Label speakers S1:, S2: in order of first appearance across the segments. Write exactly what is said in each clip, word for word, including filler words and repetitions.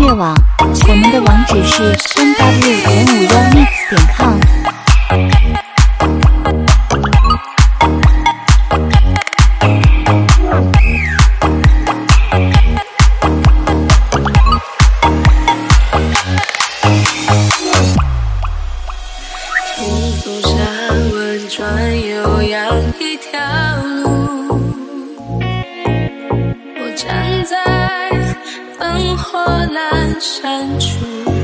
S1: 乐网，我们的网址是 三 w 点五幺 mix 点 com。
S2: 重复山温转悠扬一条路，我站在烽火阑珊处，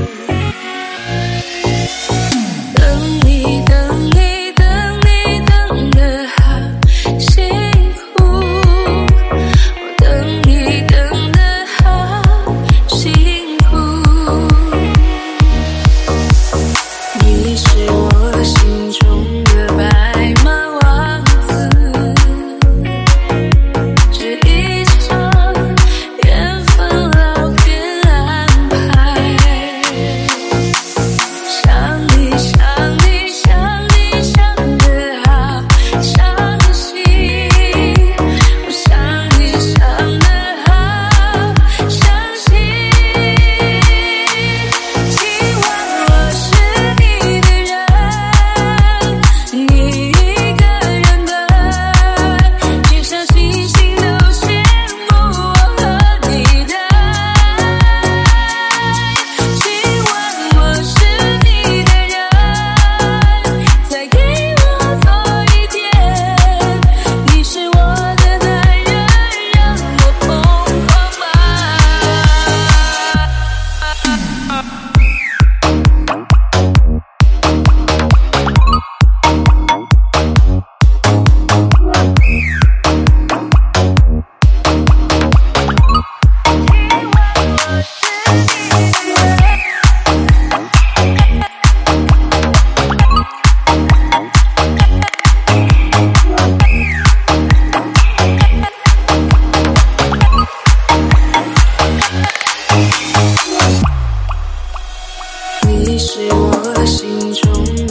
S2: 等你等你等你等得好辛苦，我等你等得好辛苦，你是我心中的白马王子，这一场缘分老天安排，想你想你想你想得好伤心，我想你想得好伤心，希望我是你的人，你一个人的，天上星星都羡慕我和你的爱，希望我是你的人，再给我多一点，你是我的男人，让我疯狂吧。你是我心中